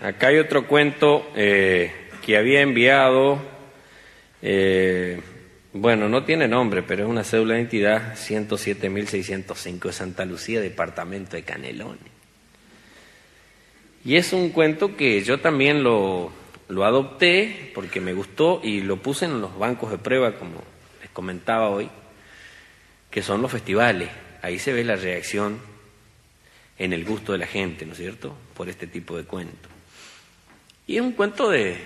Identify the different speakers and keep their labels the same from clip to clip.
Speaker 1: acá hay otro cuento que había enviado, bueno, no tiene nombre, pero es una cédula de identidad 107.605 de Santa Lucía, departamento de Canelones. Y es un cuento que yo también lo adopté porque me gustó y lo puse en los bancos de prueba, como les comentaba hoy, que son los festivales. Ahí se ve la reacción en el gusto de la gente, ¿no es cierto?, por este tipo de cuentos. Y es un cuento de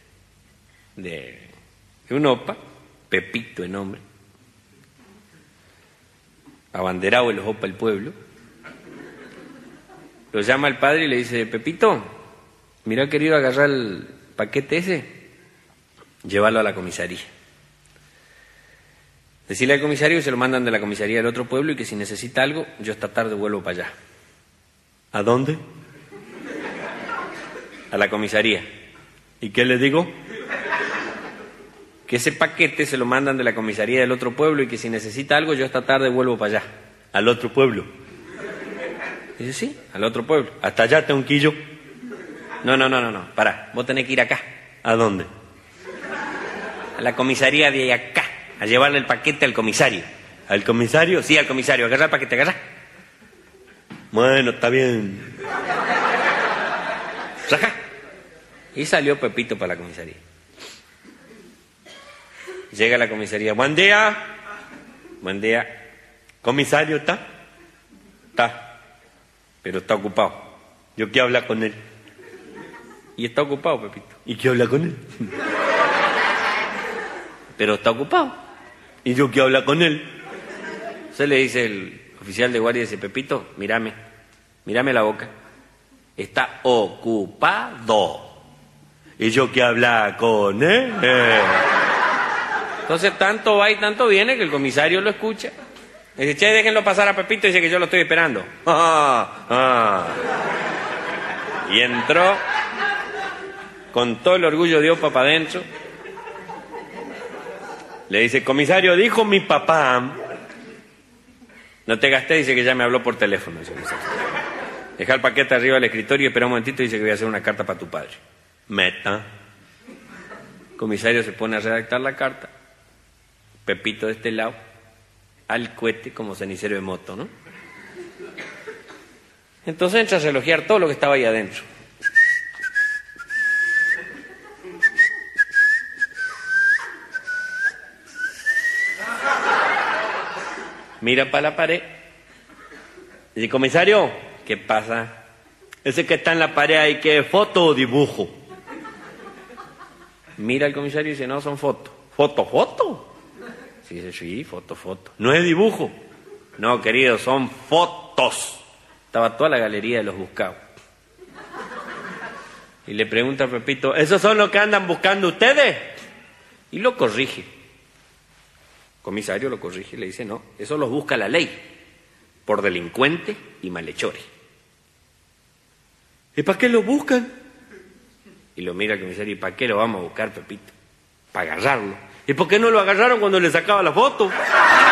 Speaker 1: un opa, Pepito de nombre, abanderado de los opa del pueblo. Lo llama al padre y le dice: Pepito, mira, querido, agarrar el paquete ese, llévalo a la comisaría. Decirle al comisario que se lo mandan de la comisaría del otro pueblo y que si necesita algo, yo esta tarde vuelvo para allá. ¿A dónde? A la comisaría. ¿Y qué le digo? Que ese paquete se lo mandan de la comisaría del otro pueblo y que si necesita algo, yo esta tarde vuelvo para allá. ¿Al otro pueblo? Dice: sí, al otro pueblo. ¿Hasta allá, Tonquillo? No, pará, vos tenés que ir acá. ¿A dónde? A la comisaría de acá, a llevarle el paquete al comisario. ¿Al comisario? Sí, al comisario. Agarrá el paquete, agarrá. Bueno, está bien. Rajá. Y salió Pepito para la comisaría. Llega a la comisaría. Buen día. Buen día. ¿Comisario está? Está. Pero está ocupado. Yo quiero hablar con él. Y está ocupado, Pepito. ¿Y quiero hablar con él? Pero está ocupado. Y yo quiero hablar con él. Entonces le dice el oficial de guardia, dice: Pepito, mírame la boca. Está ocupado. Y yo quiero hablar con él. Entonces tanto va y tanto viene que el comisario lo escucha. Dice: che, déjenlo pasar a Pepito, dice que yo lo estoy esperando. Y entró con todo el orgullo de opa para adentro. Le dice: comisario, dijo mi papá. No te gasté, dice que ya me habló por teléfono. Deja el paquete arriba del escritorio y espera un momentito, dice que voy a hacer una carta para tu padre. Meta. El comisario se pone a redactar la carta. Pepito de este lado, al cohete como cenicero de moto, ¿no? Entonces entra a relojear todo lo que estaba ahí adentro. Mira para la pared. Dice: comisario, ¿qué pasa? Ese que está en la pared ahí, ¿qué es foto o dibujo? Mira el comisario y dice: no, son fotos. ¿Foto? Sí, dice: sí, foto. ¿No es dibujo? No, querido, son fotos. Estaba toda la galería de los buscados. Y le pregunta a Pepito: ¿esos son los que andan buscando ustedes? Y lo corrige. El comisario lo corrige y le dice: no, eso los busca la ley, por delincuentes y malhechores. ¿Y para qué lo buscan? Y lo mira el comisario: ¿y para qué lo vamos a buscar, Pepito? Para agarrarlo. ¿Y por qué no lo agarraron cuando le sacaba la foto?